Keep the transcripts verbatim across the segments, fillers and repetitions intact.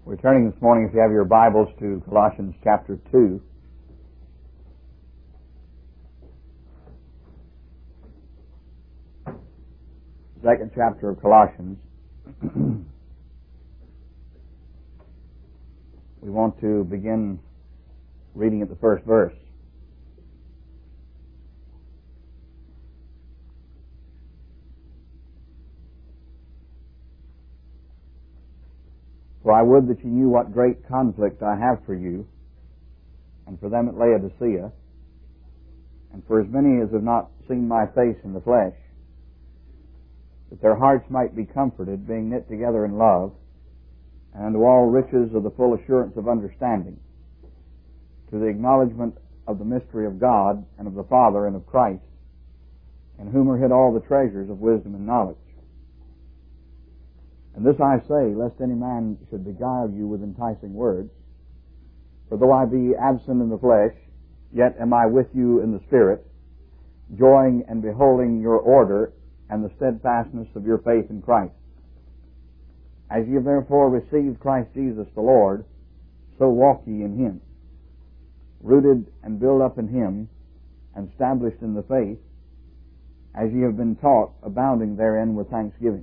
We're turning this morning, if you have your Bibles, to Colossians chapter two. Second chapter of Colossians. We want to begin reading at the first verse. For I would that you knew what great conflict I have for you, and for them at Laodicea, and for as many as have not seen my face in the flesh, that their hearts might be comforted, being knit together in love, and unto all riches of the full assurance of understanding, to the acknowledgement of the mystery of God, and of the Father, and of Christ, in whom are hid all the treasures of wisdom and knowledge. And this I say, lest any man should beguile you with enticing words. For though I be absent in the flesh, yet am I with you in the Spirit, joying and beholding your order and the steadfastness of your faith in Christ. As ye have therefore received Christ Jesus the Lord, so walk ye in him, rooted and built up in him, and established in the faith, as ye have been taught, abounding therein with thanksgiving.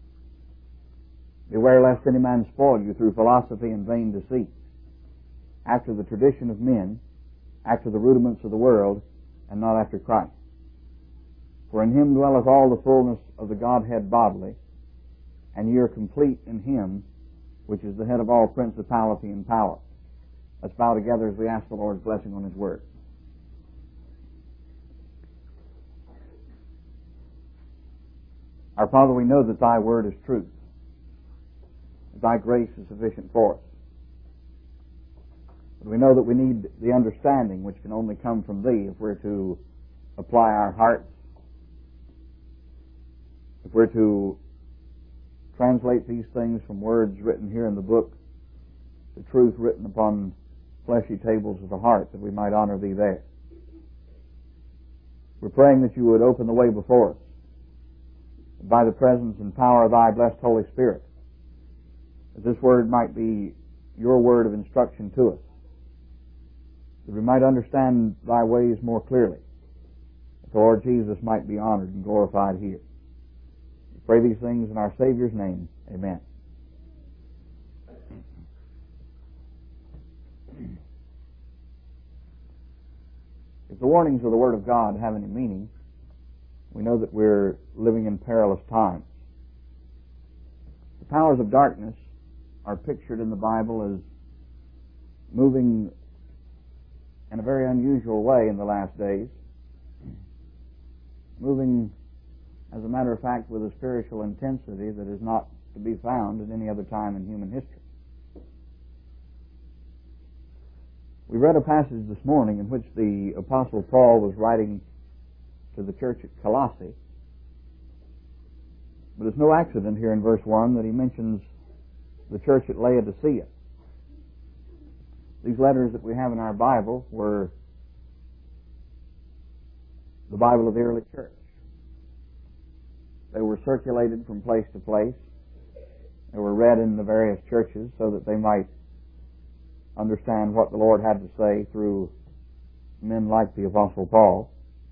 Beware lest any man spoil you through philosophy and vain deceit, after the tradition of men, after the rudiments of the world, and not after Christ. For in him dwelleth all the fullness of the Godhead bodily, and ye are complete in him, which is the head of all principality and power. Let's bow together as we ask the Lord's blessing on his word. Our Father, we know that thy word is truth. Thy grace is sufficient for us. But we know that we need the understanding which can only come from thee if we're to apply our hearts, if we're to translate these things from words written here in the book to truth written upon fleshy tables of the heart, that we might honor thee there. We're praying that you would open the way before us, by the presence and power of thy blessed Holy Spirit, that this word might be your word of instruction to us, that we might understand thy ways more clearly, that the Lord Jesus might be honored and glorified here. We pray these things in our Savior's name. Amen. If the warnings of the Word of God have any meaning, we know that we're living in perilous times. The powers of darkness are pictured in the Bible as moving in a very unusual way in the last days, moving, as a matter of fact, with a spiritual intensity that is not to be found at any other time in human history. We read a passage this morning in which the Apostle Paul was writing to the church at Colossae, but it's no accident here in verse one that he mentions the church at Laodicea. These letters that we have in our Bible were the Bible of the early church. They were circulated from place to place. They were read in the various churches so that they might understand what the Lord had to say through men like the Apostle Paul.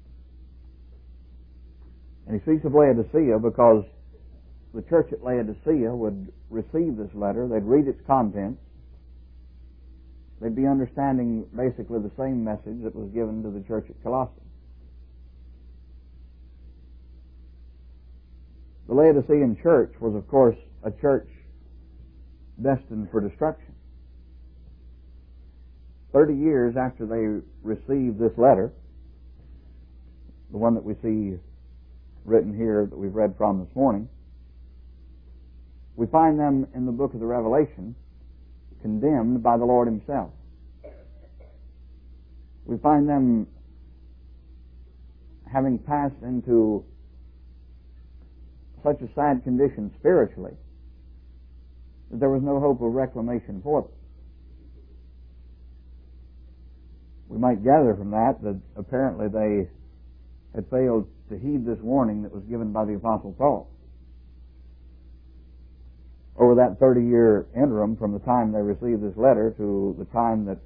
And he speaks of Laodicea because the church at Laodicea would receive this letter, they'd read its contents, they'd be understanding basically the same message that was given to the church at Colossae. The Laodicean church was, of course, a church destined for destruction. Thirty years after they received this letter, the one that we see written here that we've read from this morning, we find them in the book of the Revelation condemned by the Lord himself. We find them having passed into such a sad condition spiritually that there was no hope of reclamation for them. We might gather from that that apparently they had failed to heed this warning that was given by the Apostle Paul. over that thirty-year interim from the time they received this letter to the time that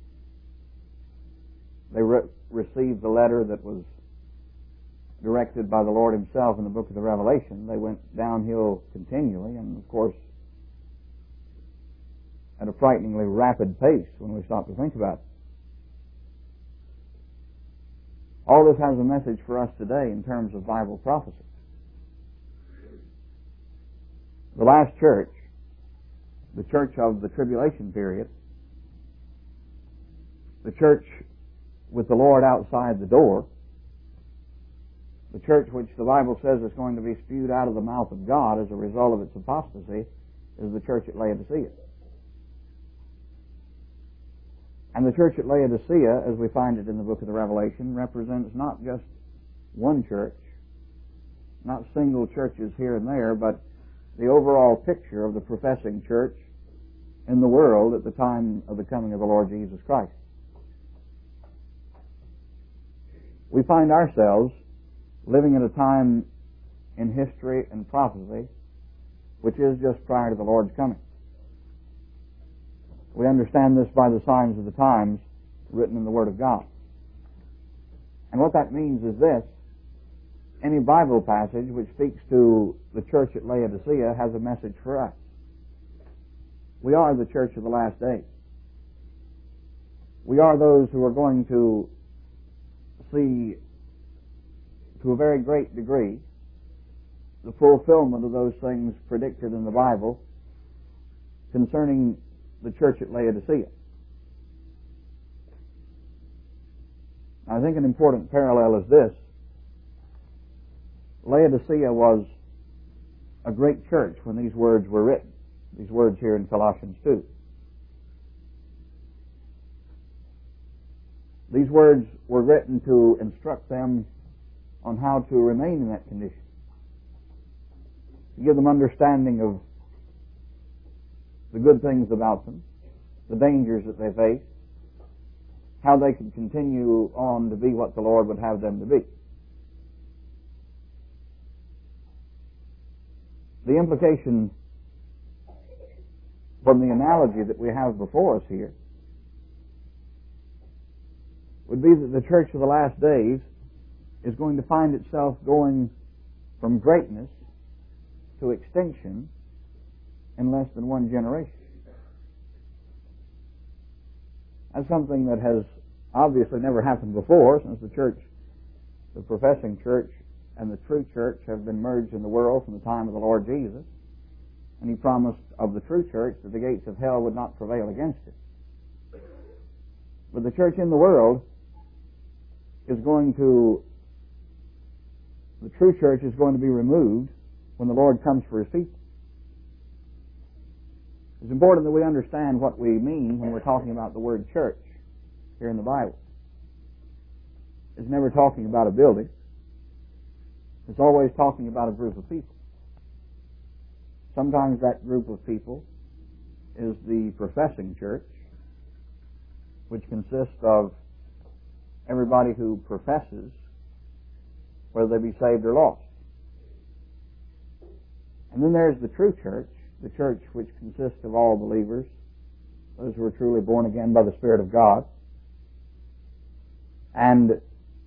they re- received the letter that was directed by the Lord Himself in the book of the Revelation, they went downhill continually, and of course at a frighteningly rapid pace when we stop to think about it. All this has a message for us today in terms of Bible prophecy. The last church, the church of the tribulation period, the church with the Lord outside the door, the church which the Bible says is going to be spewed out of the mouth of God as a result of its apostasy, is the church at Laodicea. And the church at Laodicea, as we find it in the book of the Revelation, represents not just one church, not single churches here and there, but the overall picture of the professing church in the world at the time of the coming of the Lord Jesus Christ. We find ourselves living at a time in history and prophecy which is just prior to the Lord's coming. We understand this by the signs of the times written in the Word of God. And what that means is this: any Bible passage which speaks to the church at Laodicea has a message for us. We are the church of the last days. We are those who are going to see, to a very great degree, the fulfillment of those things predicted in the Bible concerning the church at Laodicea. I think an important parallel is this: Laodicea was a great church when these words were written, these words here in Colossians two. These words were written to instruct them on how to remain in that condition, to give them understanding of the good things about them, the dangers that they face, how they could continue on to be what the Lord would have them to be. The implication from the analogy that we have before us here would be that the church of the last days is going to find itself going from greatness to extinction in less than one generation. That's something that has obviously never happened before, since the church, the professing church, and the true church have been merged in the world from the time of the Lord Jesus. And He promised of the true church that the gates of hell would not prevail against it. But the church in the world is going to, the true church is going to be removed when the Lord comes for His people. It's important that we understand what we mean when we're talking about the word church here in the Bible. It's never talking about a building. It's always talking about a group of people. Sometimes that group of people is the professing church, which consists of everybody who professes, whether they be saved or lost. And then there's the true church, the church which consists of all believers, those who are truly born again by the Spirit of God. And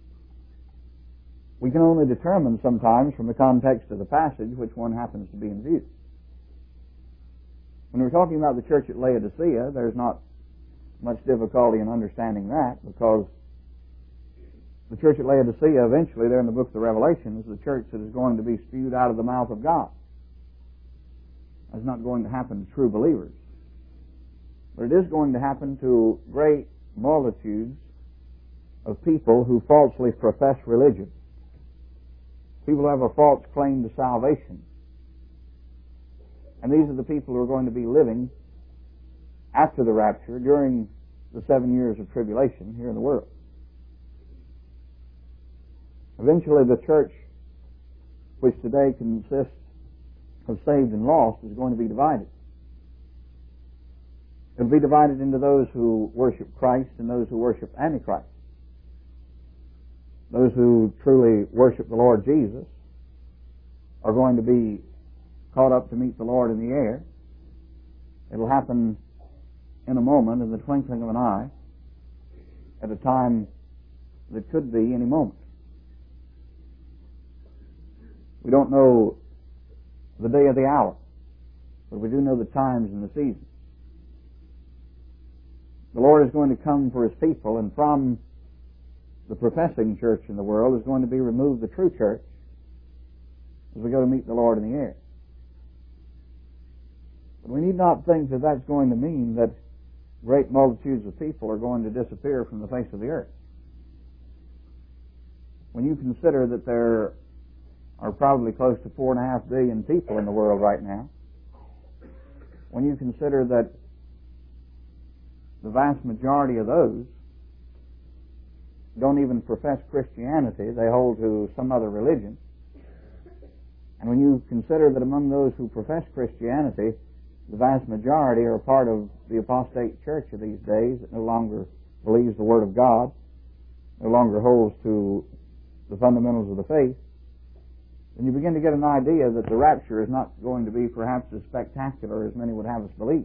we can only determine sometimes from the context of the passage which one happens to be in view. When we're talking about the church at Laodicea, there's not much difficulty in understanding that, because the church at Laodicea, eventually there in the book of the Revelation, is the church that is going to be spewed out of the mouth of God. That's not going to happen to true believers. But it is going to happen to great multitudes of people who falsely profess religion. People who have a false claim to salvation. And these are the people who are going to be living after the rapture during the seven years of tribulation here in the world. Eventually the church, which today consists of saved and lost, is going to be divided. It will be divided into those who worship Christ and those who worship Antichrist. Those who truly worship the Lord Jesus are going to be caught up to meet the Lord in the air, It'll happen in a moment, in the twinkling of an eye, at a time that could be any moment. We don't know the day or the hour, but we do know the times and the seasons. The Lord is going to come for His people, and from the professing church in the world is going to be removed the true church as we go to meet the Lord in the air. But we need not think that that's going to mean that great multitudes of people are going to disappear from the face of the earth. When you consider that there are probably close to four and a half billion people in the world right now, when you consider that the vast majority of those don't even profess Christianity, they hold to some other religion, and when you consider that among those who profess Christianity, the vast majority are a part of the apostate church of these days that no longer believes the Word of God, no longer holds to the fundamentals of the faith, then you begin to get an idea that the rapture is not going to be perhaps as spectacular as many would have us believe.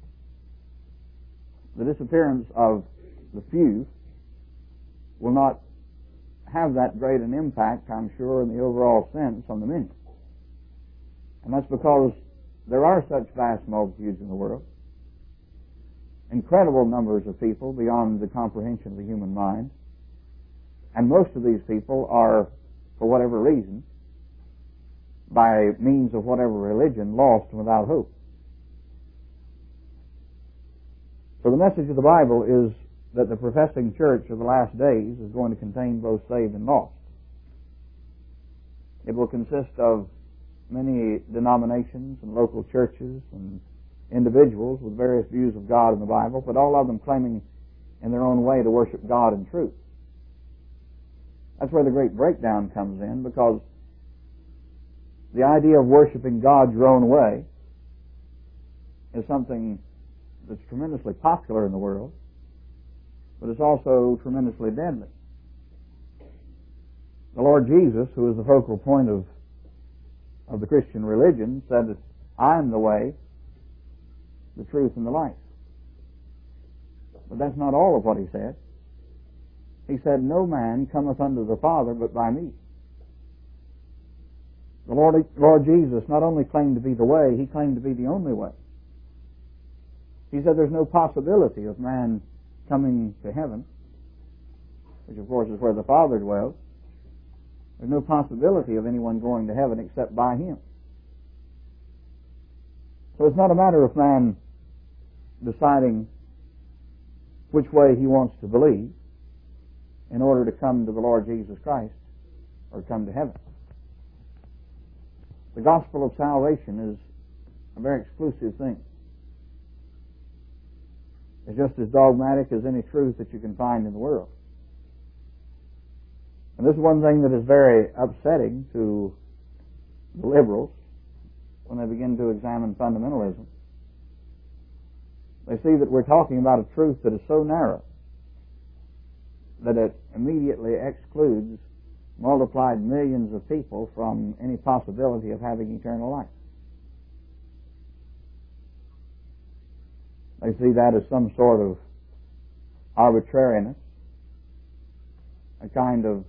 The disappearance of the few will not have that great an impact, I'm sure, in the overall sense on the many. And that's because there are such vast multitudes in the world, incredible numbers of people beyond the comprehension of the human mind, and most of these people are, for whatever reason, by means of whatever religion, lost and without hope. So the message of the Bible is that the professing church of the last days is going to contain both saved and lost. It will consist of many denominations and local churches and individuals with various views of God in the Bible, but all of them claiming in their own way to worship God in truth. That's where the great breakdown comes in, because the idea of worshiping God your own way is something that's tremendously popular in the world, but it's also tremendously deadly. The Lord Jesus, who is the focal point of of the Christian religion, said, I am the way, the truth, and the life. But that's not all of what He said. He said, no man cometh unto the Father but by me. The Lord, Lord Jesus not only claimed to be the way, He claimed to be the only way. He said there's no possibility of man coming to heaven, which of course is where the Father dwells. There's no possibility of anyone going to heaven except by Him. So it's not a matter of man deciding which way he wants to believe in order to come to the Lord Jesus Christ or come to heaven. The gospel of salvation is a very exclusive thing. It's just as dogmatic as any truth that you can find in the world. And this is one thing that is very upsetting to the liberals when they begin to examine fundamentalism. They see that we're talking about a truth that is so narrow that it immediately excludes multiplied millions of people from any possibility of having eternal life. They see that as some sort of arbitrariness, a kind of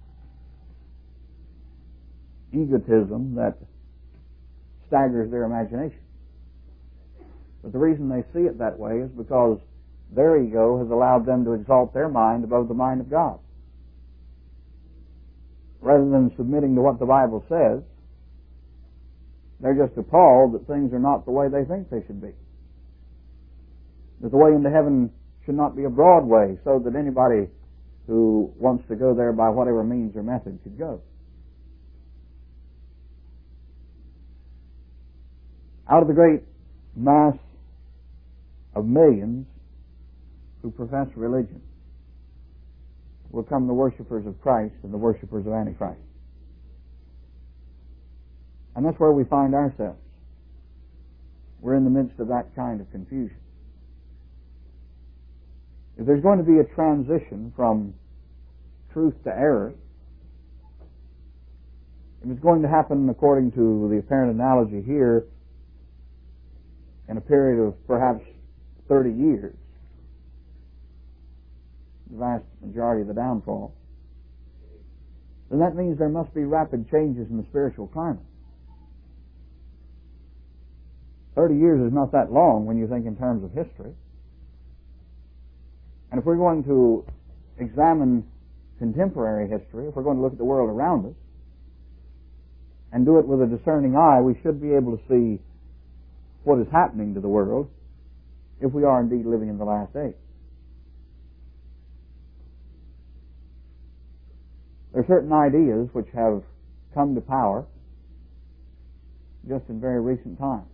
egotism that staggers their imagination. But the reason they see it that way is because their ego has allowed them to exalt their mind above the mind of God. Rather than submitting to what the Bible says, they're just appalled that things are not the way they think they should be. That the way into heaven should not be a broad way, so that anybody who wants to go there by whatever means or method could go. Out of the great mass of millions who profess religion will come the worshippers of Christ and the worshippers of Antichrist. And that's where we find ourselves. We're in the midst of that kind of confusion. If there's going to be a transition from truth to error, if it's going to happen according to the apparent analogy here, in a period of perhaps thirty years, the vast majority of the downfall, then that means there must be rapid changes in the spiritual climate. Thirty years is not that long when you think in terms of history. And if we're going to examine contemporary history, if we're going to look at the world around us, and do it with a discerning eye, we should be able to see what is happening to the world if we are indeed living in the last days. There are certain ideas which have come to power just in very recent times.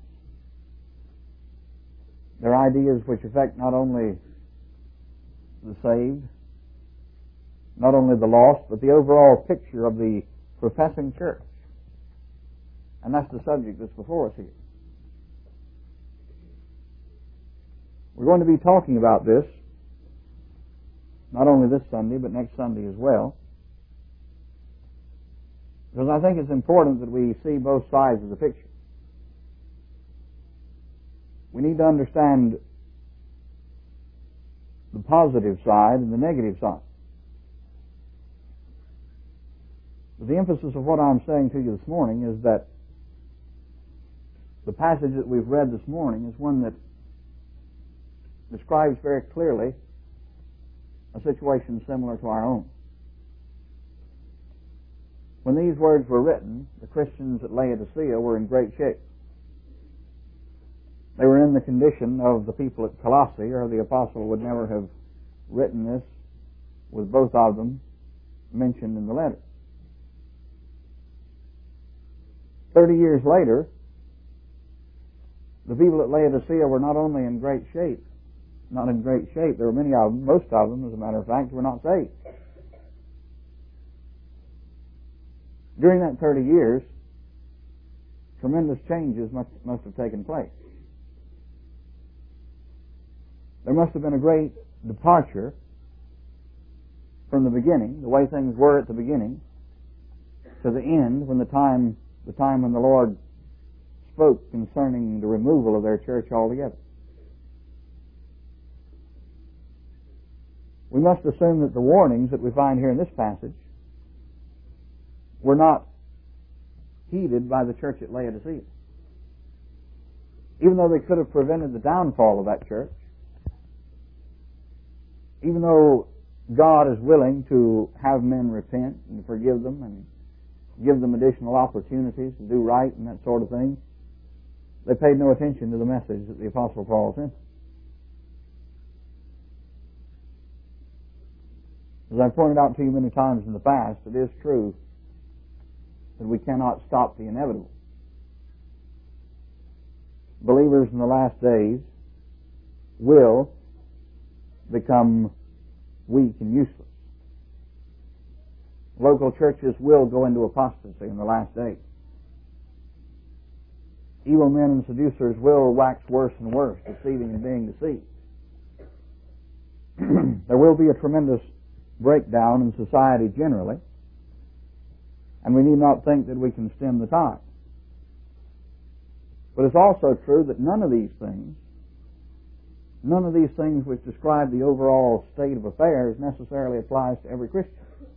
They're ideas which affect not only the saved, not only the lost, but the overall picture of the professing church. And that's the subject that's before us here. We're going to be talking about this not only this Sunday, but next Sunday as well, because I think it's important that we see both sides of the picture. We need to understand the positive side and the negative side. But the emphasis of what I'm saying to you this morning is that the passage that we've read this morning is one that describes very clearly a situation similar to our own. When these words were written, the Christians at Laodicea were in great shape. They were in the condition of the people at Colossae, or the apostle would never have written this with both of them mentioned in the letter. Thirty years later, the people at Laodicea were not only in great shape, not in great shape, there were many of them, most of them, as a matter of fact, were not saved. During that thirty years, tremendous changes must, must have taken place. There must have been a great departure from the beginning, the way things were at the beginning, to the end, when the time, the time when the Lord spoke concerning the removal of their church altogether. We must assume that the warnings that we find here in this passage were not heeded by the church at Laodicea. Even though they could have prevented the downfall of that church, even though God is willing to have men repent and forgive them and give them additional opportunities to do right and that sort of thing, they paid no attention to the message that the Apostle Paul sent. As I've pointed out to you many times in the past, it is true that we cannot stop the inevitable. Believers in the last days will become weak and useless. Local churches will go into apostasy in the last days. Evil men and seducers will wax worse and worse, deceiving and being deceived. There will be a tremendous breakdown in society generally, and we need not think that we can stem the tide. But it's also true that none of these things, none of these things which describe the overall state of affairs necessarily applies to every Christian.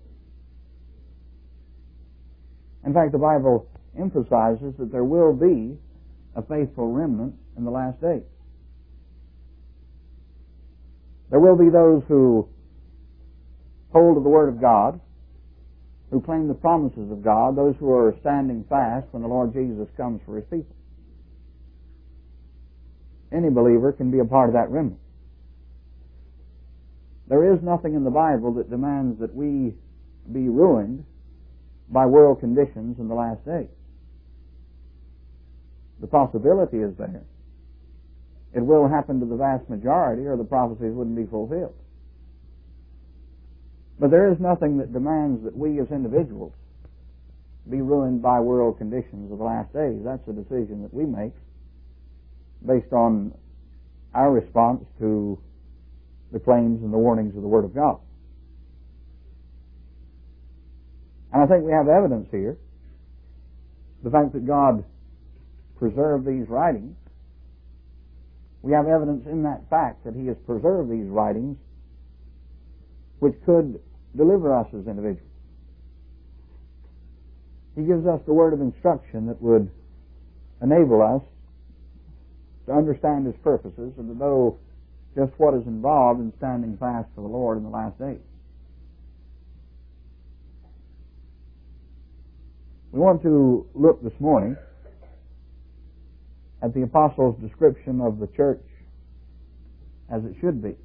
In fact, the Bible emphasizes that there will be a faithful remnant in the last days. There will be those who hold to the Word of God, who claim the promises of God, those who are standing fast when the Lord Jesus comes for His people. Any believer can be a part of that remnant. There is nothing in the Bible that demands that we be ruined by world conditions in the last days. The possibility is there. It will happen to the vast majority, or the prophecies wouldn't be fulfilled. But there is nothing that demands that we as individuals be ruined by world conditions of the last days. That's a decision that we make based on our response to the claims and the warnings of the Word of God. And I think we have evidence here. The fact that God preserved these writings We have evidence in that fact that He has preserved these writings which could deliver us as individuals. He gives us the word of instruction that would enable us to understand His purposes and to know just what is involved in standing fast for the Lord in the last days. We want to look this morning at the Apostle's description of the church as it should be.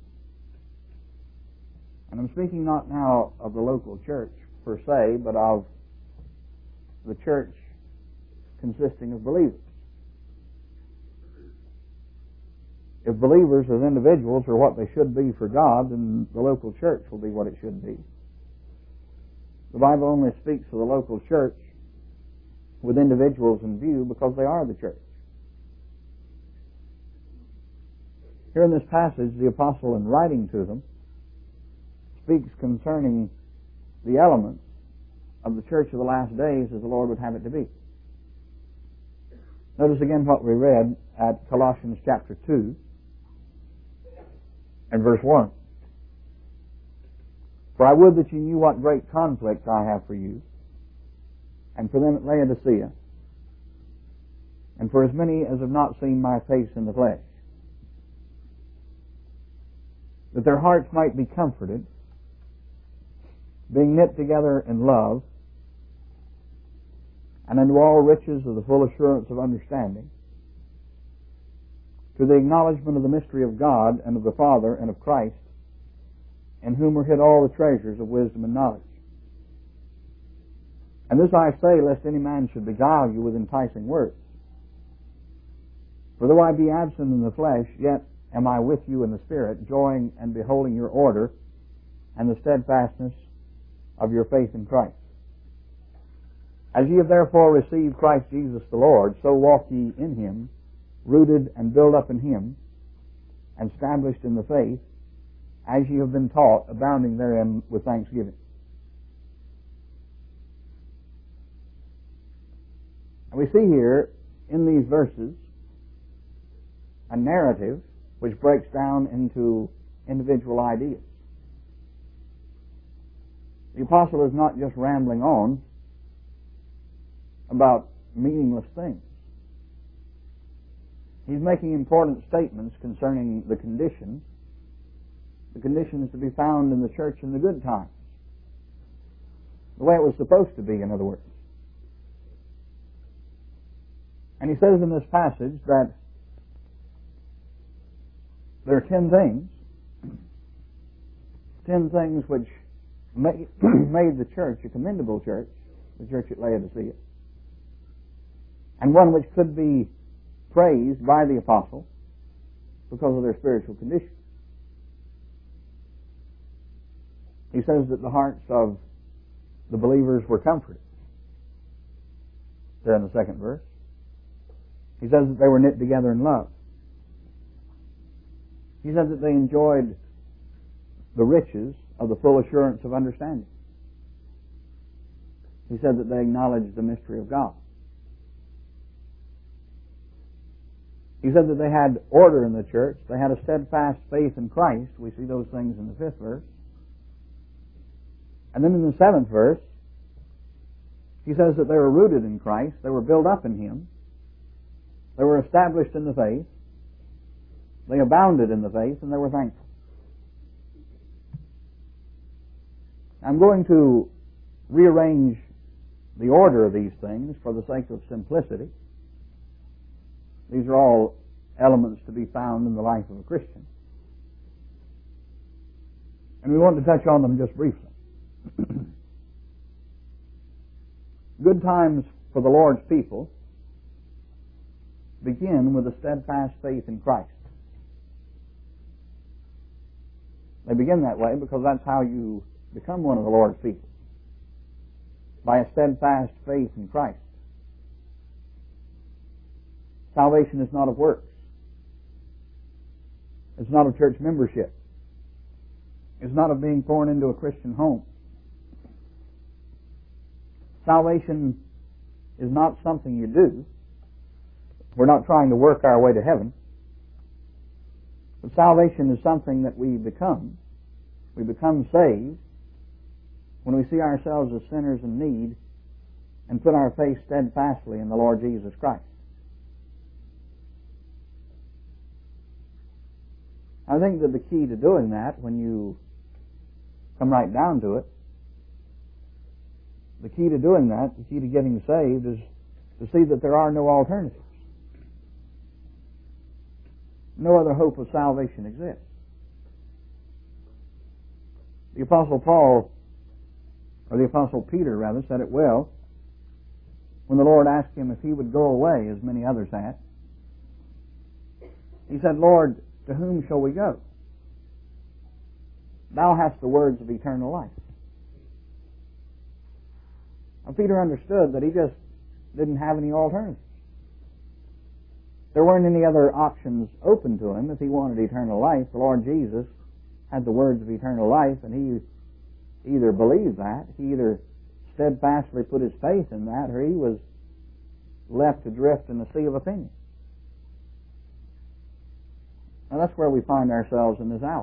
And I'm speaking not now of the local church per se, but of the church consisting of believers. If believers as individuals are what they should be for God, then the local church will be what it should be. The Bible only speaks of the local church with individuals in view because they are the church. Here in this passage, the apostle, in writing to them, speaks concerning the elements of the church of the last days as the Lord would have it to be. Notice again what we read at Colossians chapter two and verse one. For I would that you knew what great conflict I have for you, and for them at Laodicea, and for as many as have not seen my face in the flesh, that their hearts might be comforted, being knit together in love, and unto all riches of the full assurance of understanding, to the acknowledgement of the mystery of God and of the Father and of Christ, in whom are hid all the treasures of wisdom and knowledge. And this I say, lest any man should beguile you with enticing words. For though I be absent in the flesh, yet am I with you in the Spirit, joying and beholding your order and the steadfastness of your faith in Christ. As ye have therefore received Christ Jesus the Lord, so walk ye in Him, rooted and built up in Him, and established in the faith, as ye have been taught, abounding therein with thanksgiving. And we see here in these verses a narrative which breaks down into individual ideas. The apostle is not just rambling on about meaningless things. He's making important statements concerning the condition, the conditions to be found in the church in the good times. The way it was supposed to be, in other words. And he says in this passage that there are ten things, ten things which made, made the church a commendable church, the church at Laodicea, and one which could be praised by the apostle because of their spiritual condition. He says that the hearts of the believers were comforted. There in the second verse. He says that they were knit together in love. He says that they enjoyed the riches of the full assurance of understanding. He said that they acknowledged the mystery of God. He said that they had order in the church. They had a steadfast faith in Christ. We see those things in the fifth verse. And then in the seventh verse, he says that they were rooted in Christ. They were built up in Him. They were established in the faith. They abounded in the faith, and they were thankful. I'm going to rearrange the order of these things for the sake of simplicity. These are all elements to be found in the life of a Christian. And we want to touch on them just briefly. Good times for the Lord's people begin with a steadfast faith in Christ. They begin that way because that's how you become one of the Lord's people. By a steadfast faith in Christ. Salvation is not of works. It's not of church membership. It's not of being born into a Christian home. Salvation is not something you do. We're not trying to work our way to heaven. But salvation is something that we become. We become saved when we see ourselves as sinners in need and put our faith steadfastly in the Lord Jesus Christ. I think that the key to doing that, when you come right down to it, the key to doing that, the key to getting saved, is to see that there are no alternatives. No other hope of salvation exists. The Apostle Paul, or the Apostle Peter, rather, said it well when the Lord asked him if he would go away, as many others had. He said, Lord, to whom shall we go? Thou hast the words of eternal life. Now, Peter understood that he just didn't have any alternatives. There weren't any other options open to him if he wanted eternal life. The Lord Jesus had the words of eternal life, and he either believed that, he either steadfastly put his faith in that, or he was left to drift in the sea of opinion. Now that's where we find ourselves in this hour.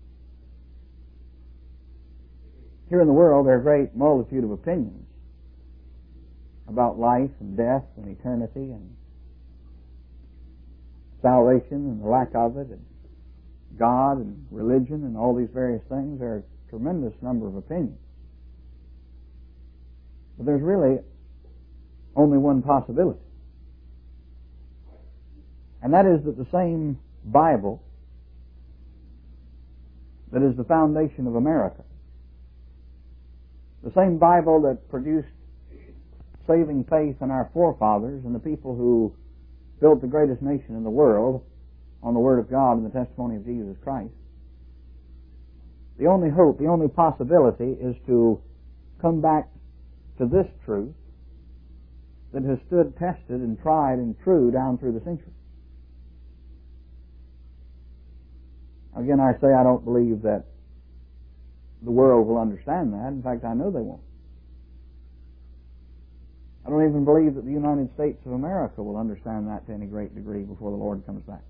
Here in the world, there are a great multitude of opinions about life and death and eternity and salvation and the lack of it, and God and religion and all these various things. There are a tremendous number of opinions. But there's really only one possibility. And that is that the same Bible that is the foundation of America, the same Bible that produced saving faith in our forefathers and the people who built the greatest nation in the world on the Word of God and the testimony of Jesus Christ, the only hope, the only possibility is to come back to this truth that has stood tested and tried and true down through the centuries. Again, I say I don't believe that the world will understand that. In fact, I know they won't. I don't even believe that the United States of America will understand that to any great degree before the Lord comes back.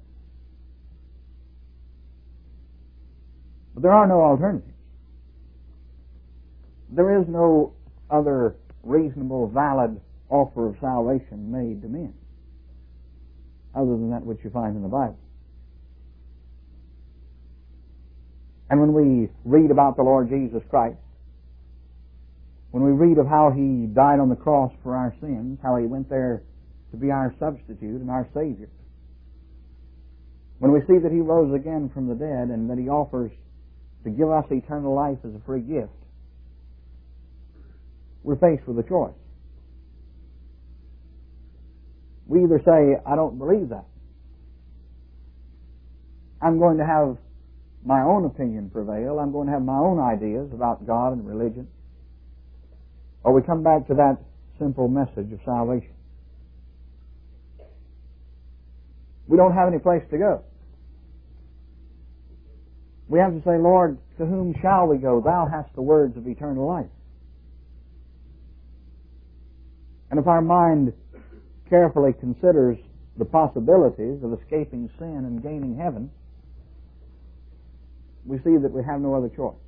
But there are no alternatives. There is no other reasonable, valid offer of salvation made to men other than that which you find in the Bible. And when we read about the Lord Jesus Christ, when we read of how He died on the cross for our sins, how He went there to be our substitute and our Savior, when we see that He rose again from the dead and that He offers to give us eternal life as a free gift, we're faced with a choice. We either say, I don't believe that. I'm going to have my own opinion prevail. I'm going to have my own ideas about God and religion. Or we come back to that simple message of salvation. We don't have any place to go. We have to say, Lord, to whom shall we go? Thou hast the words of eternal life. And if our mind carefully considers the possibilities of escaping sin and gaining heaven, we see that we have no other choice.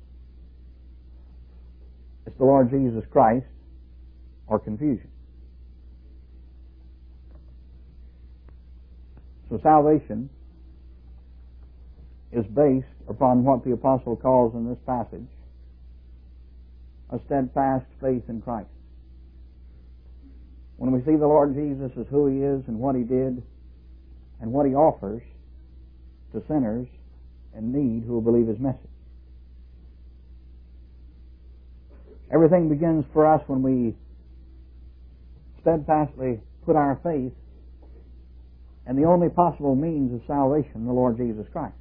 It's the Lord Jesus Christ or confusion. So salvation is based upon what the apostle calls in this passage a steadfast faith in Christ. When we see the Lord Jesus as who He is and what He did and what He offers to sinners in need who will believe His message. Everything begins for us when we steadfastly put our faith in the only possible means of salvation, the Lord Jesus Christ.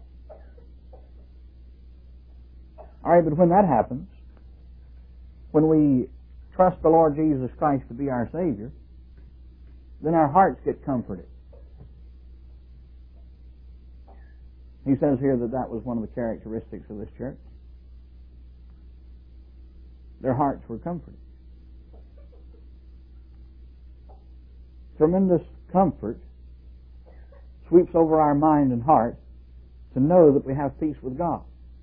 All right, but when that happens, when we trust the Lord Jesus Christ to be our Savior, then our hearts get comforted. He says here that that was one of the characteristics of this church. Their hearts were comforted. Tremendous comfort sweeps over our mind and heart to know that we have peace with God,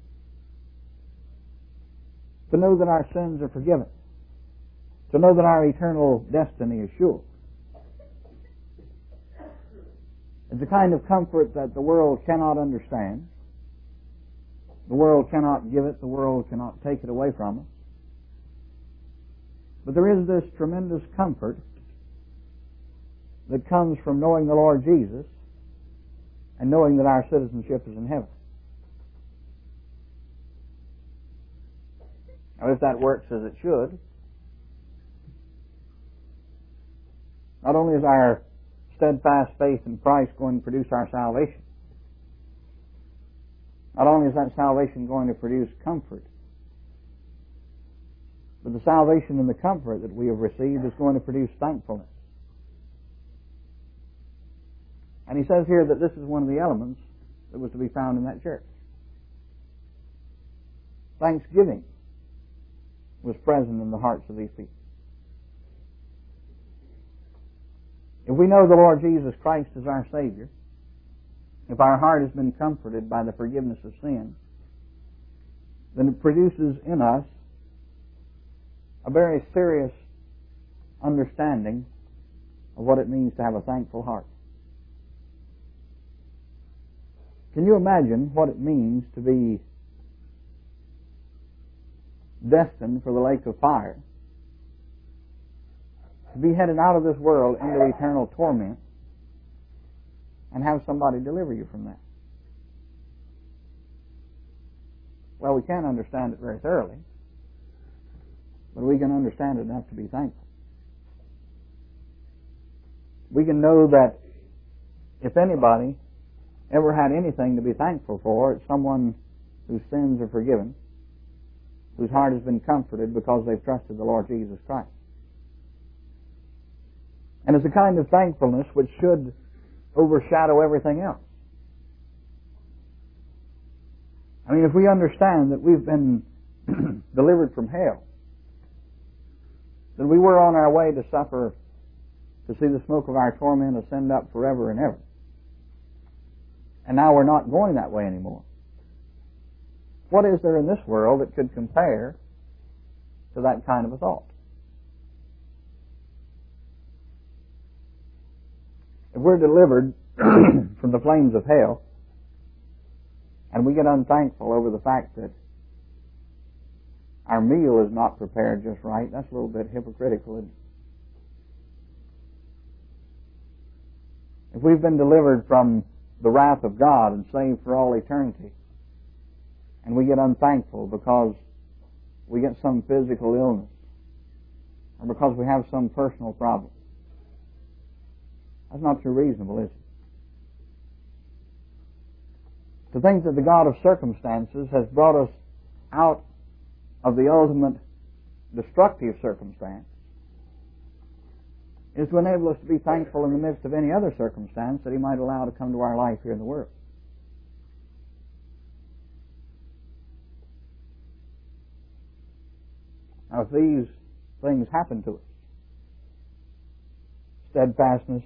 to know that our sins are forgiven, to know that our eternal destiny is sure. It's a kind of comfort that the world cannot understand. The world cannot give it. The world cannot take it away from us. But there is this tremendous comfort that comes from knowing the Lord Jesus and knowing that our citizenship is in heaven. Now, if that works as it should, not only is our steadfast faith in Christ going to produce our salvation, not only is that salvation going to produce comfort, but the salvation and the comfort that we have received is going to produce thankfulness. And he says here that this is one of the elements that was to be found in that church. Thanksgiving was present in the hearts of these people. If we know the Lord Jesus Christ as our Savior, if our heart has been comforted by the forgiveness of sin, then it produces in us a very serious understanding of what it means to have a thankful heart. Can you imagine what it means to be destined for the lake of fire, to be headed out of this world into eternal torment, and have somebody deliver you from that? Well, we can't understand it very thoroughly, but we can understand it enough to be thankful. We can know that if anybody ever had anything to be thankful for, it's someone whose sins are forgiven, whose heart has been comforted because they've trusted the Lord Jesus Christ. And it's a kind of thankfulness which should overshadow everything else. I mean, if we understand that we've been delivered from hell, that we were on our way to suffer, to see the smoke of our torment ascend up forever and ever, and now we're not going that way anymore, what is there in this world that could compare to that kind of a thought? If we're delivered from the flames of hell, and we get unthankful over the fact that our meal is not prepared just right, that's a little bit hypocritical, isn't it? If we've been delivered from the wrath of God and saved for all eternity, and we get unthankful because we get some physical illness, or because we have some personal problem, that's not too reasonable, is it? To think that the God of circumstances has brought us out of the ultimate destructive circumstance is to enable us to be thankful in the midst of any other circumstance that He might allow to come to our life here in the world. Now, if these things happen to us, steadfastness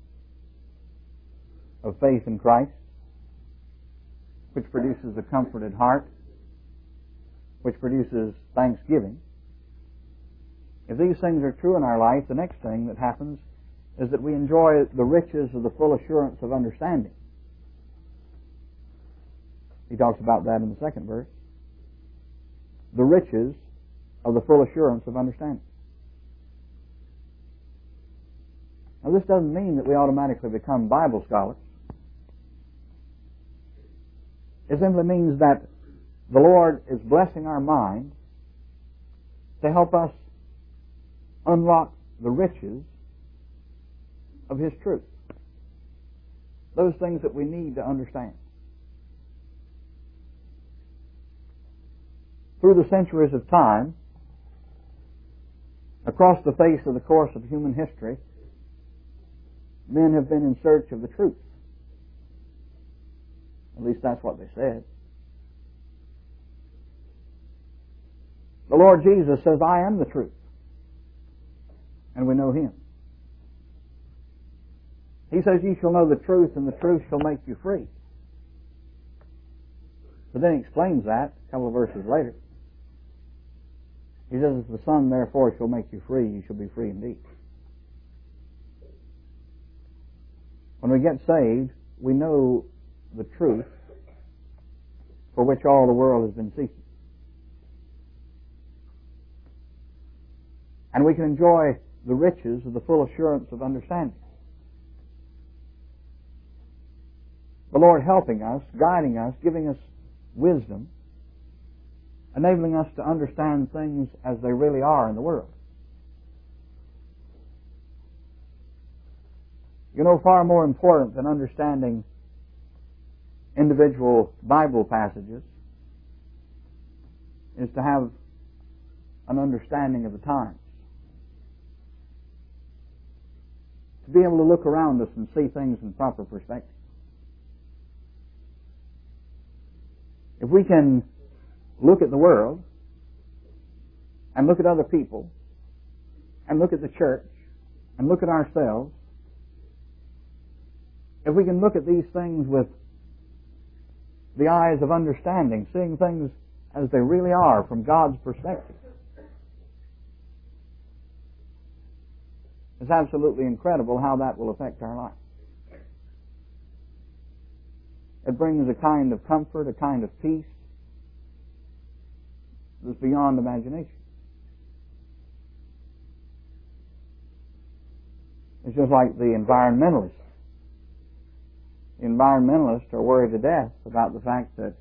of faith in Christ, which produces a comforted heart, which produces thanksgiving, if these things are true in our life, the next thing that happens is that we enjoy the riches of the full assurance of understanding. He talks about that in the second verse. The riches of the full assurance of understanding. Now, this doesn't mean that we automatically become Bible scholars. It simply means that the Lord is blessing our mind to help us unlock the riches of His truth. Those things that we need to understand. Through the centuries of time, across the face of the course of human history, men have been in search of the truth. At least that's what they said. The Lord Jesus says, I am the truth. And we know Him. He says, ye shall know the truth, and the truth shall make you free. But then he explains that a couple of verses later. He says, if the Son therefore shall make you free, you shall be free indeed. When we get saved, we know the truth for which all the world has been seeking. And we can enjoy the riches of the full assurance of understanding. The Lord helping us, guiding us, giving us wisdom, enabling us to understand things as they really are in the world. You know, far more important than understanding individual Bible passages is to have an understanding of the times. To be able to look around us and see things in proper perspective. If we can look at the world and look at other people and look at the church and look at ourselves, if we can look at these things with the eyes of understanding, seeing things as they really are from God's perspective, it's absolutely incredible how that will affect our life. It brings a kind of comfort, a kind of peace that's beyond imagination. It's just like the environmentalists. The environmentalists are worried to death about the fact that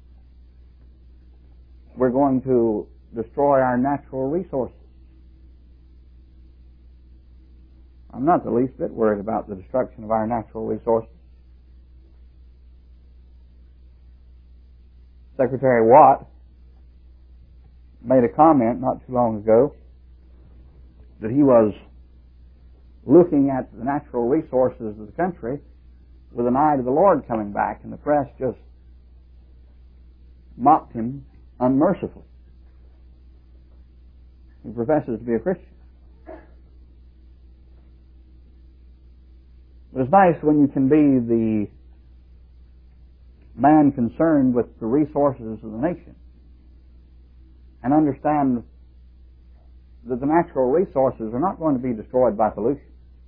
we're going to destroy our natural resources. I'm not the least bit worried about the destruction of our natural resources. Secretary Watt made a comment not too long ago that he was looking at the natural resources of the country with an eye to the Lord coming back, and the press just mocked him unmercifully. He professes to be a Christian. But it's nice when you can be the man concerned with the resources of the nation and understand that the natural resources are not going to be destroyed by pollution.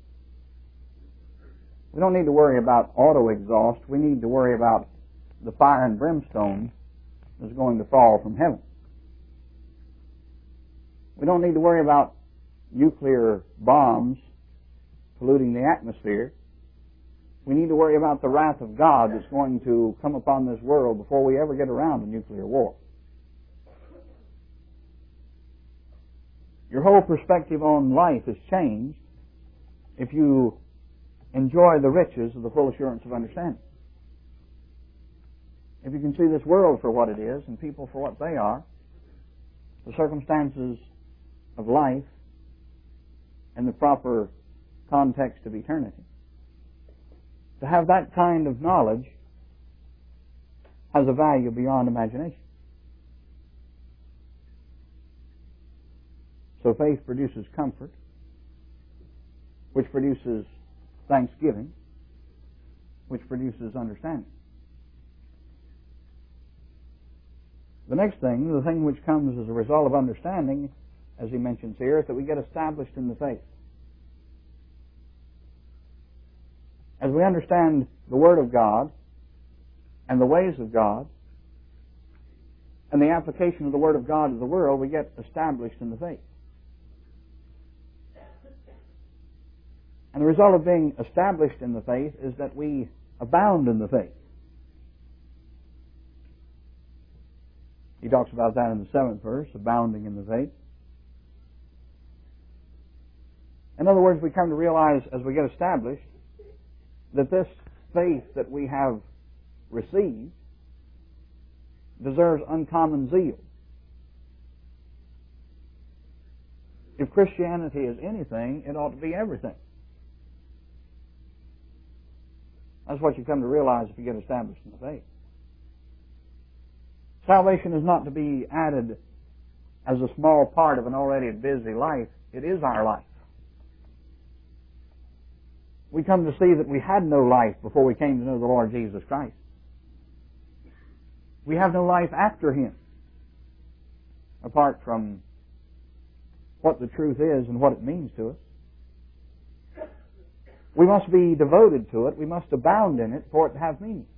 We don't need to worry about auto exhaust. We need to worry about the fire and brimstone that's going to fall from heaven. We don't need to worry about nuclear bombs polluting the atmosphere. We need to worry about the wrath of God that's going to come upon this world before we ever get around to nuclear war. Your whole perspective on life is changed if you enjoy the riches of the full assurance of understanding. If you can see this world for what it is and people for what they are, the circumstances of life and the proper context of eternity, to have that kind of knowledge has a value beyond imagination. So faith produces comfort, which produces thanksgiving, which produces understanding. The next thing, the thing which comes as a result of understanding, as he mentions here, is that we get established in the faith. As we understand the Word of God and the ways of God and the application of the Word of God to the world, we get established in the faith. And the result of being established in the faith is that we abound in the faith. He talks about that in the seventh verse, abounding in the faith. In other words, we come to realize as we get established that this faith that we have received deserves uncommon zeal. If Christianity is anything, it ought to be everything. That's what you come to realize if you get established in the faith. Salvation is not to be added as a small part of an already busy life. It is our life. We come to see that we had no life before we came to know the Lord Jesus Christ. We have no life after Him, apart from what the truth is and what it means to us. We must be devoted to it. We must abound in it for it to have meaning.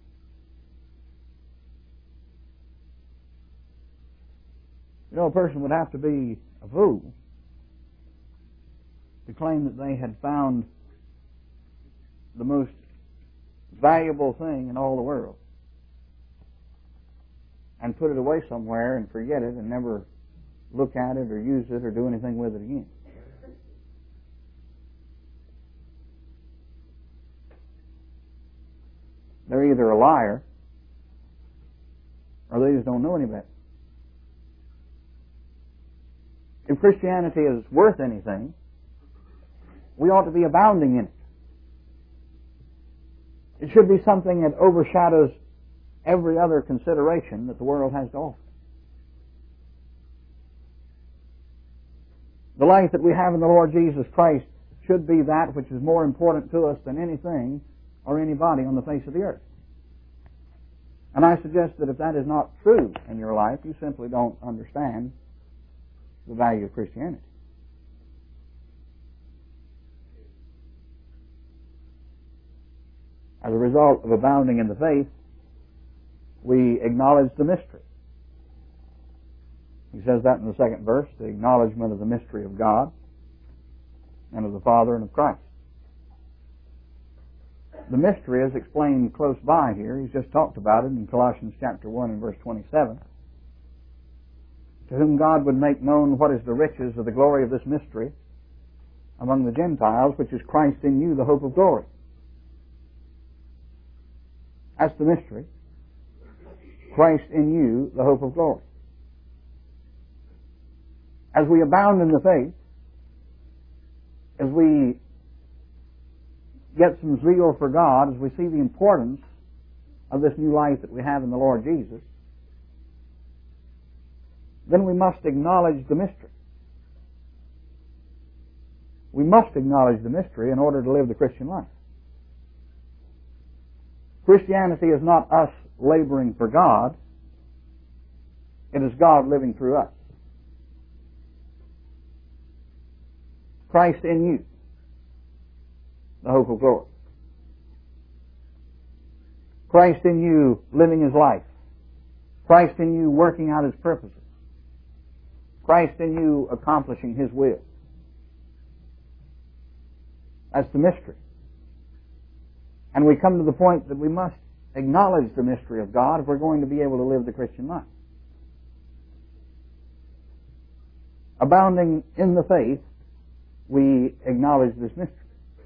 You know, a person would have to be a fool to claim that they had found the most valuable thing in all the world and put it away somewhere and forget it and never look at it or use it or do anything with it again. They're either a liar or they just don't know any better. If Christianity is worth anything, we ought to be abounding in it. It should be something that overshadows every other consideration that the world has to offer. The life that we have in the Lord Jesus Christ should be that which is more important to us than anything or anybody on the face of the earth. And I suggest that if that is not true in your life, you simply don't understand the value of Christianity. As a result of abounding in the faith, we acknowledge the mystery. He says that in the second verse, the acknowledgement of the mystery of God and of the Father and of Christ. The mystery is explained close by here. He's just talked about it in Colossians chapter one and verse twenty-seven. To whom God would make known what is the riches of the glory of this mystery among the Gentiles, which is Christ in you, the hope of glory. That's the mystery. Christ in you, the hope of glory. As we abound in the faith, as we get some zeal for God, as we see the importance of this new life that we have in the Lord Jesus, then we must acknowledge the mystery. We must acknowledge the mystery in order to live the Christian life. Christianity is not us laboring for God. It is God living through us. Christ in you, the hope of glory. Christ in you living His life. Christ in you working out His purposes. Christ in you accomplishing His will. That's the mystery. And we come to the point that we must acknowledge the mystery of God if we're going to be able to live the Christian life. Abounding in the faith, we acknowledge this mystery.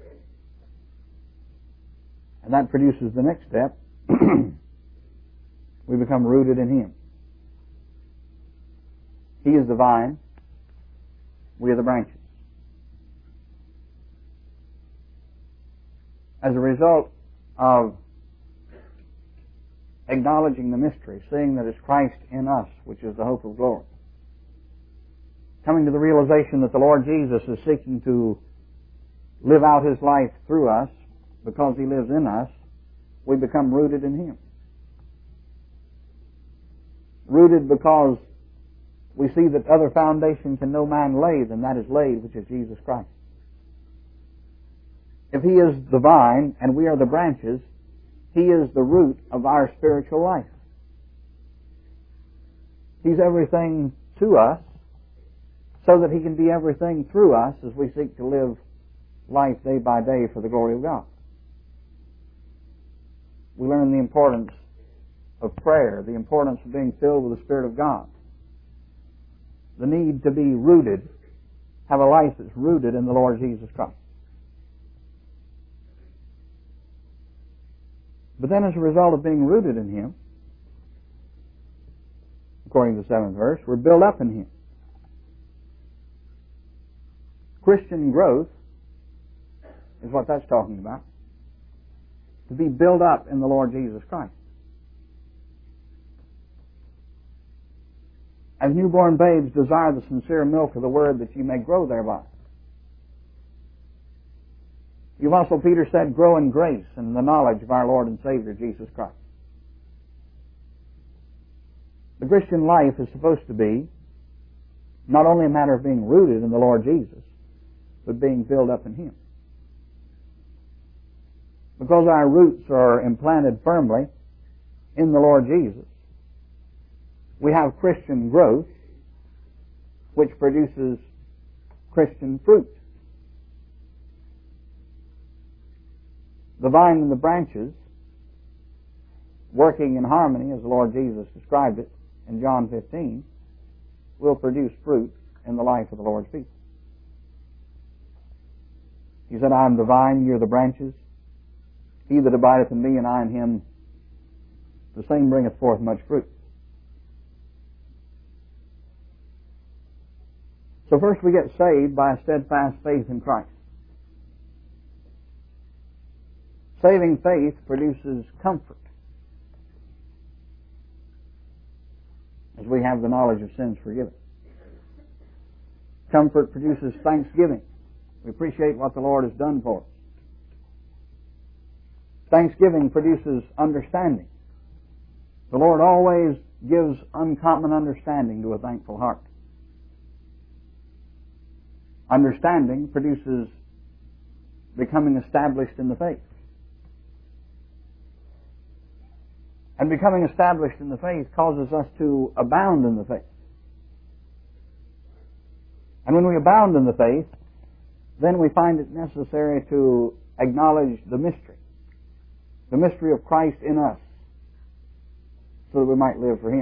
And that produces the next step. We become rooted in Him. He is the vine. We are the branches. As a result of acknowledging the mystery, seeing that it's Christ in us, which is the hope of glory, coming to the realization that the Lord Jesus is seeking to live out His life through us because He lives in us, we become rooted in Him. Rooted because we see that other foundation can no man lay than that is laid, which is Jesus Christ. If He is the vine and we are the branches, He is the root of our spiritual life. He's everything to us so that He can be everything through us as we seek to live life day by day for the glory of God. We learn the importance of prayer, the importance of being filled with the Spirit of God, the need to be rooted, have a life that's rooted in the Lord Jesus Christ. But then as a result of being rooted in Him, according to the seventh verse, we're built up in Him. Christian growth is what that's talking about. To be built up in the Lord Jesus Christ. As newborn babes desire the sincere milk of the Word that you may grow thereby. The Apostle Peter said, grow in grace and the knowledge of our Lord and Savior Jesus Christ. The Christian life is supposed to be not only a matter of being rooted in the Lord Jesus, but being built up in Him. Because our roots are implanted firmly in the Lord Jesus, we have Christian growth, which produces Christian fruit. The vine and the branches, working in harmony, as the Lord Jesus described it in John fifteen, will produce fruit in the life of the Lord's people. He said, I am the vine, ye are the branches. He that abideth in me, and I in him, the same bringeth forth much fruit. So first we get saved by a steadfast faith in Christ. Saving faith produces comfort, as we have the knowledge of sins forgiven. Comfort produces thanksgiving. We appreciate what the Lord has done for us. Thanksgiving produces understanding. The Lord always gives uncommon understanding to a thankful heart. Understanding produces becoming established in the faith. And becoming established in the faith causes us to abound in the faith. And when we abound in the faith, then we find it necessary to acknowledge the mystery. The mystery of Christ in us, so that we might live for Him.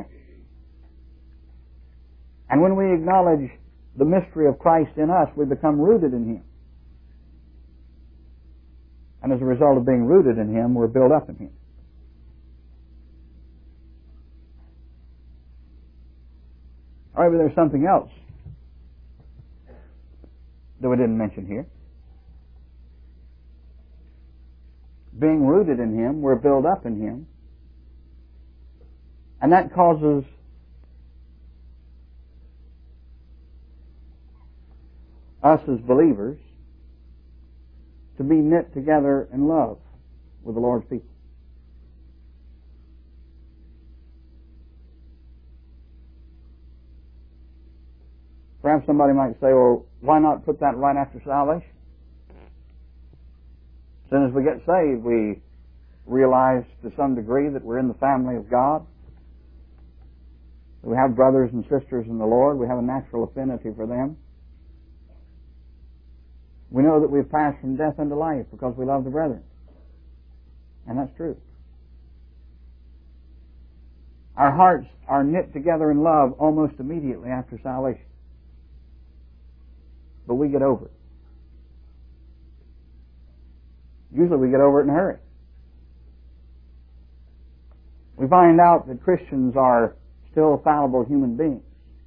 And when we acknowledge the mystery of Christ in us, we become rooted in Him. And as a result of being rooted in Him, we're built up in Him. All right, but there's something else that we didn't mention here. Being rooted in Him, we're built up in Him. And that causes us as believers to be knit together in love with the Lord's people. Perhaps somebody might say, well, why not put that right after salvation? As soon as we get saved, we realize to some degree that we're in the family of God. We have brothers and sisters in the Lord. We have a natural affinity for them. We know that we've passed from death unto life because we love the brethren. And that's true. Our hearts are knit together in love almost immediately after salvation. But we get over it. Usually we get over it in a hurry. We find out that Christians are still fallible human beings.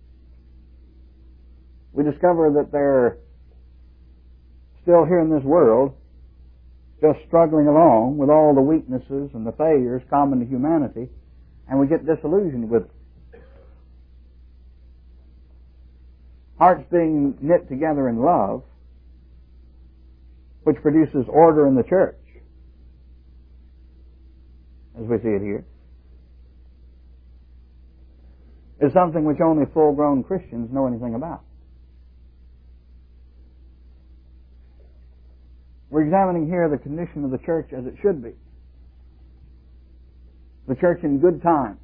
We discover that they're still here in this world, just struggling along with all the weaknesses and the failures common to humanity, and we get disillusioned with it. Hearts being knit together in love, which produces order in the church, as we see it here, is something which only full-grown Christians know anything about. We're examining here the condition of the church as it should be. The church in good times.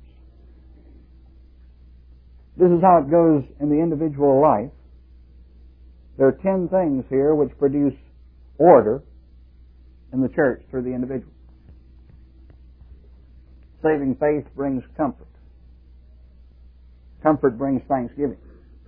This is how it goes in the individual life. There are ten things here which produce order in the church through the individual. Saving faith brings comfort. Comfort brings thanksgiving.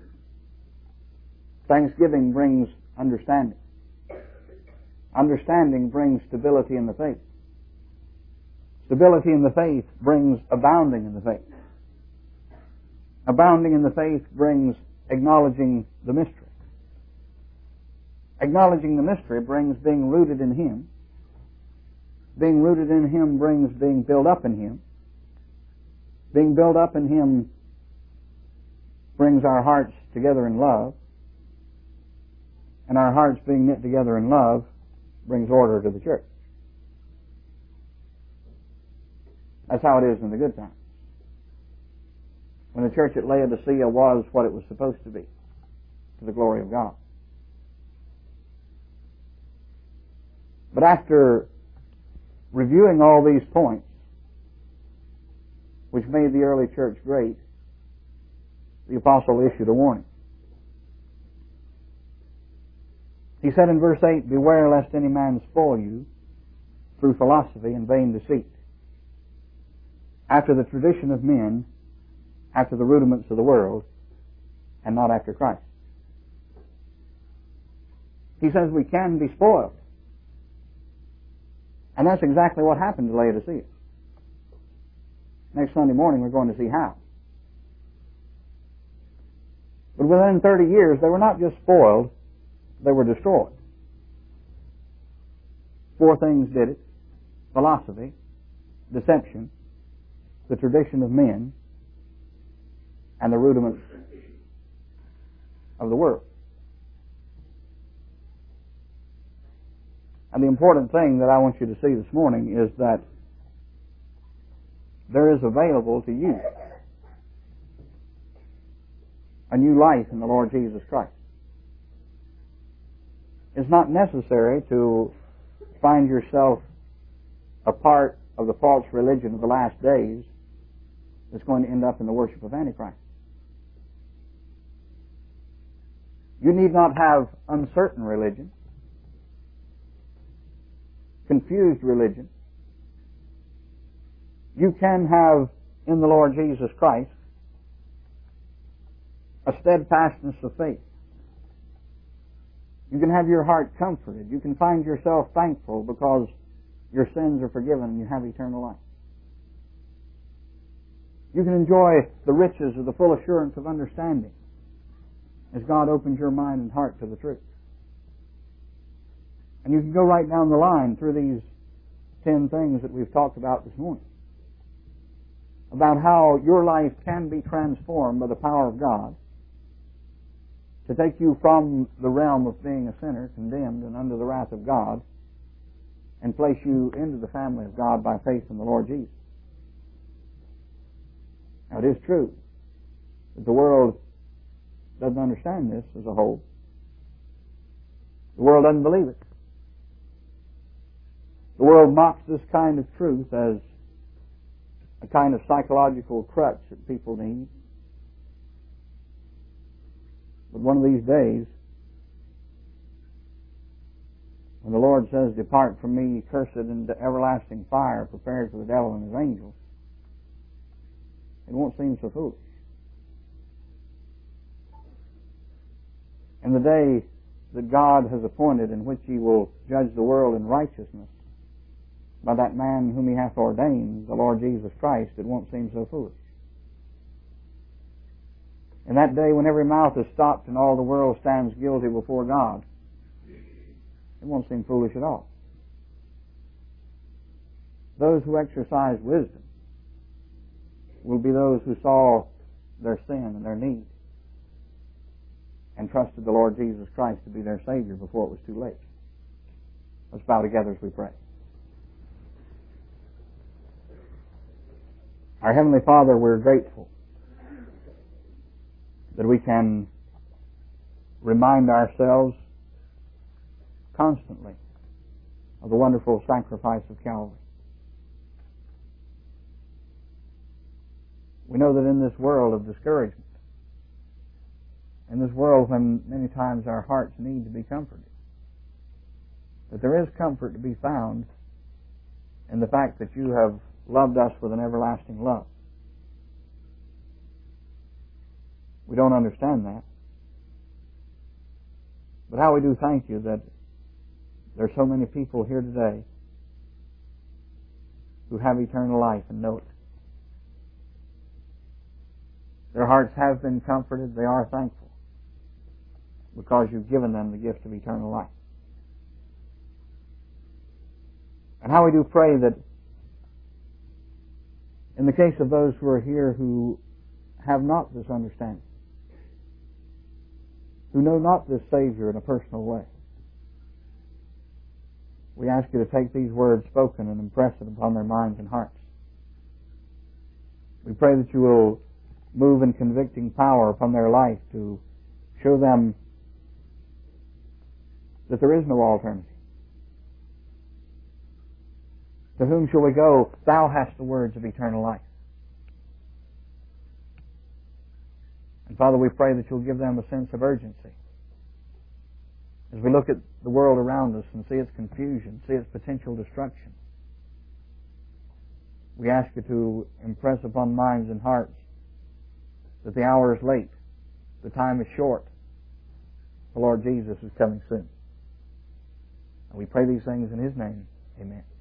Thanksgiving brings understanding. Understanding brings stability in the faith. Stability in the faith brings abounding in the faith. Abounding in the faith brings acknowledging the mystery. Acknowledging the mystery brings being rooted in Him. Being rooted in Him brings being built up in Him. Being built up in Him brings our hearts together in love. And our hearts being knit together in love brings order to the church. That's how it is in the good times. when the church at Laodicea was what it was supposed to be, to the glory of God. But after reviewing all these points, which made the early church great, the apostle issued a warning. He said in verse eight, "Beware lest any man spoil you through philosophy and vain deceit, after the tradition of men, after the rudiments of the world, and not after Christ." He says we can be spoiled. And that's exactly what happened to Laodicea. Next Sunday morning we're going to see how. But within thirty years they were not just spoiled, they were destroyed. Four things did it: philosophy, deception, the tradition of men, and the rudiments of the world. And the important thing that I want you to see this morning is that there is available to you a new life in the Lord Jesus Christ. It's not necessary to find yourself a part of the false religion of the last days that's going to end up in the worship of Antichrist. You need not have uncertain religion, confused religion. You can have in the Lord Jesus Christ a steadfastness of faith. You can have your heart comforted. You can find yourself thankful because your sins are forgiven and you have eternal life. You can enjoy the riches of the full assurance of understanding as God opens your mind and heart to the truth. And you can go right down the line through these ten things that we've talked about this morning, about how your life can be transformed by the power of God to take you from the realm of being a sinner, condemned and under the wrath of God, and place you into the family of God by faith in the Lord Jesus. Now, it is true that the world doesn't understand this as a whole. The world doesn't believe it. The world mocks this kind of truth as a kind of psychological crutch that people need. But one of these days, when the Lord says, "Depart from me, cursed, into everlasting fire prepared for the devil and his angels," it won't seem so foolish. And the day that God has appointed in which He will judge the world in righteousness by that man whom He hath ordained, the Lord Jesus Christ, it won't seem so foolish. And that day when every mouth is stopped and all the world stands guilty before God, it won't seem foolish at all. Those who exercise wisdom will be those who saw their sin and their need and trusted the Lord Jesus Christ to be their Savior before it was too late. Let's bow together as we pray. Our Heavenly Father, we're grateful that we can remind ourselves constantly of the wonderful sacrifice of Calvary. We know that in this world of discouragement, in this world when many times our hearts need to be comforted, that there is comfort to be found in the fact that you have loved us with an everlasting love. We don't understand that. But how we do thank you that there are so many people here today who have eternal life and know it. Their hearts have been comforted. They are thankful because you've given them the gift of eternal life. And how we do pray that in the case of those who are here who have not this understanding, who know not this Savior in a personal way, we ask you to take these words spoken and impress it upon their minds and hearts. We pray that you will move in convicting power upon their life to show them that there is no alternative. To whom shall we go? Thou hast the words of eternal life. And Father, we pray that you'll give them a sense of urgency. As we look at the world around us and see its confusion, see its potential destruction, we ask you to impress upon minds and hearts that the hour is late, the time is short, the Lord Jesus is coming soon. And we pray these things in His name. Amen.